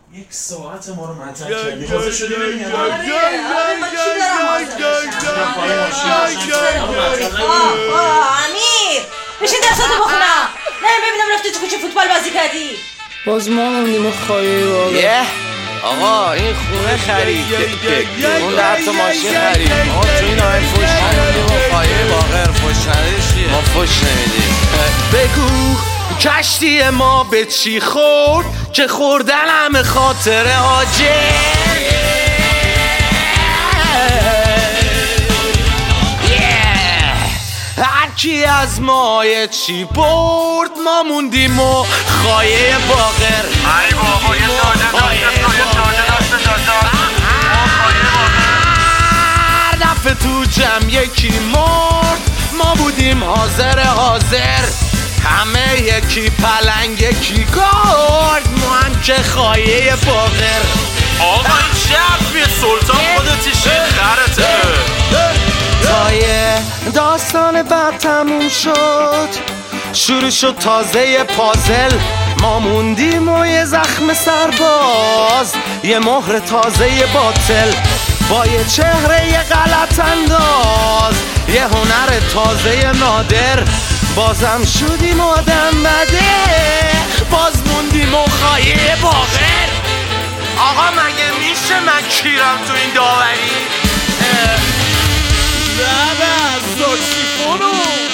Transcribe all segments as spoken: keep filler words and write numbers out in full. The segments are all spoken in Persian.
یک ساعت ما رو مطرح کردی حاضر شدی ببین یا نه؟ آره من چی دارم امیر بشین درساتو بخونم. نه ببینم رفتی تو کوچه فوتبال بازی کردی. باز ما موندیم خواهی واقعا. آقا این خونه خرید اون در تا ماشین خرید ما تو این آقای فوش نمیدیم و خواهی باقر فوش ندیشیه ما فوش نمیدیم. بگو کشتی ما به چی خورد که خوردن همه خاطر آجه هرکی از مایه چی برد ما موندیم و خواهی باقر. ای بابا یه ساده داشته تو یه ساده داشته داشته هر دفعه تو جمع یکی مرد ما بودیم حاضر حاضر همه یکی پلنگ یکی گرد ما هم که خواهی باقر. آقا این شب یه سلطان خودتی شید خرته تا یه داستان بعد تموم شد شروع شد تازه پازل ما موندیم و یه زخم سرباز یه مهر تازه باطل با یه چهره یه غلط انداز یه هنر تازه نادر بازم شدیم آدم بده باز موندیم و خواهی باقر. آقا مگه میشه من کیرم تو این داوری؟ زده از ساکسیفونو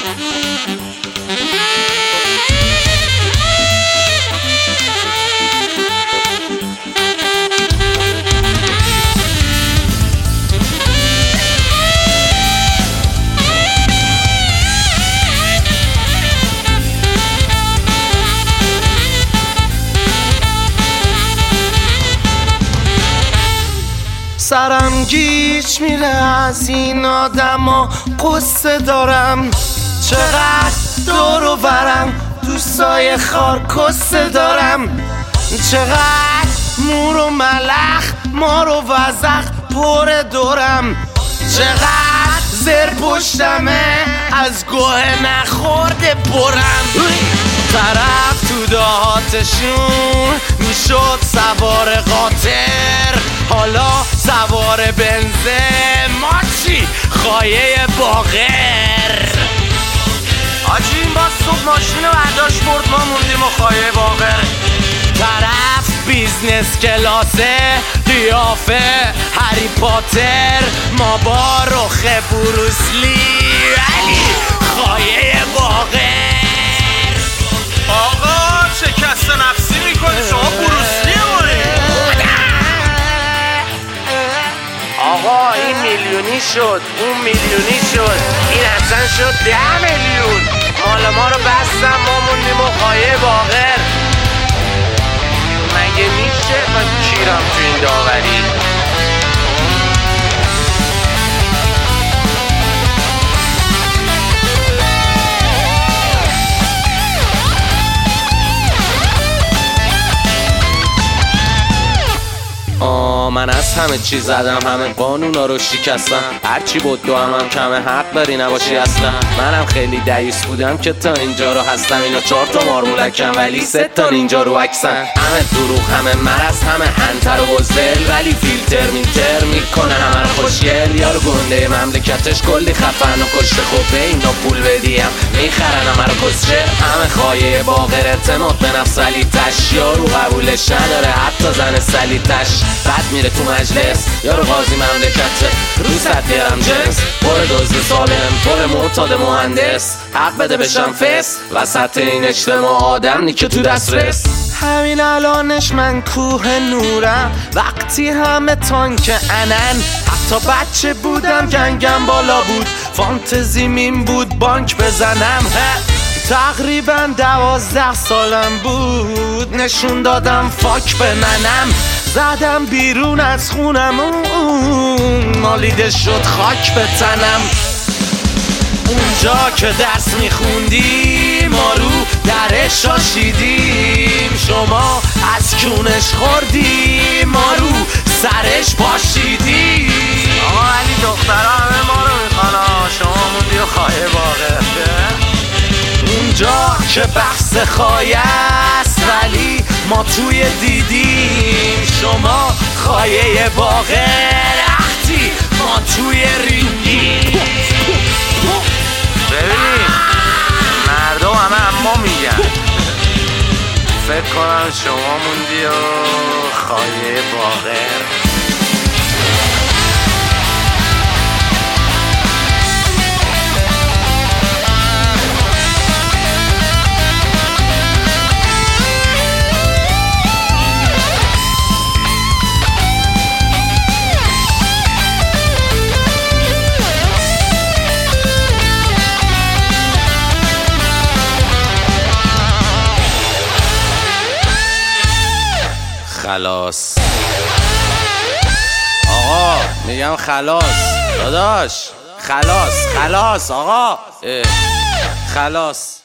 سرم گیج میره از این آدم ها قصه دارم چقدر دور و برم دوستای خار کسه دارم چقدر مور و ملخ مار و وزخ پر دورم چقدر زر پشتمه از گوه نخورده برم طرف تو دهاتشون میشد سوار قاطر حالا سوار بنزه ما چی خواهی باقر. آجی این باز صبح ماشین رو برداشت برد ما موندیم و خواهی باقر. طرف بیزنس کلاسه قیافه هری پاتر ما با رخ بروسلی ولی خواهی باقر. آقا شکست نفسی میکنی شما بروسلی مونه. آقا این میلیونی شد اون میلیونی شد این اصلا شد ده میلیون مال ما رو بستم ما موندیم و خواهی باقر. مگه میشه من کیرم تو این داوری؟ من از همه چی زدم همه قانونا رو شکستم هرچی بود دو هم, هم کمه حق بری نباشی اصلا منم خیلی دیوس بودم که تا اینجا رو هستم اینا چهار تا مارمولکم ولی سه تا اینجا رو عکسن همه دروغ همه مرز همه انتر و بزدل ولی فیلتر مینتر میکنه همه رو خوشگل یارو گنده مملکتش کلی خفن و کشته خب به اینا پول بدیم میخرن همه رو کسچه همه خواهی باقر اعتماد به نفس ولی تش یارو قبولش نداره حتی زن سلیتش بعد میره تو مجلس یارو قاضی مملکته رو صد دیرم جنس پر دوزد سالم پر معتاد مهندس حق بده بشم فس وسط این اجتماع آدم نی که تو دست رس همین الانش من کوه نورم وقتی همه تانک انن حتی بچه بودم گنگم بالا بود فانتزی میم بود بانک بزنم تقریبا دوازده سالم بود نشون دادم فاک به منم زدم بیرون از خونم اون مالیده شد خاک به تنم اونجا که درس میخوندیم ما رو درش آشیدیم شما از کونش خوردیم ما رو سرش پاشیدیم آقا علی دخترها همه ما رو میخوانا شما موندی و خواهی باقر اونجا که بحث خواهی است ولی ما توی دیدیم خایه باغر وقتی ما توی رینگی. ببینید مردم همه اما میگن، فکر کنم شما موندی و خایه باغر. خلاص آقا، میگم خلاص داداش، خلاص خلاص آقا، اه. خلاص.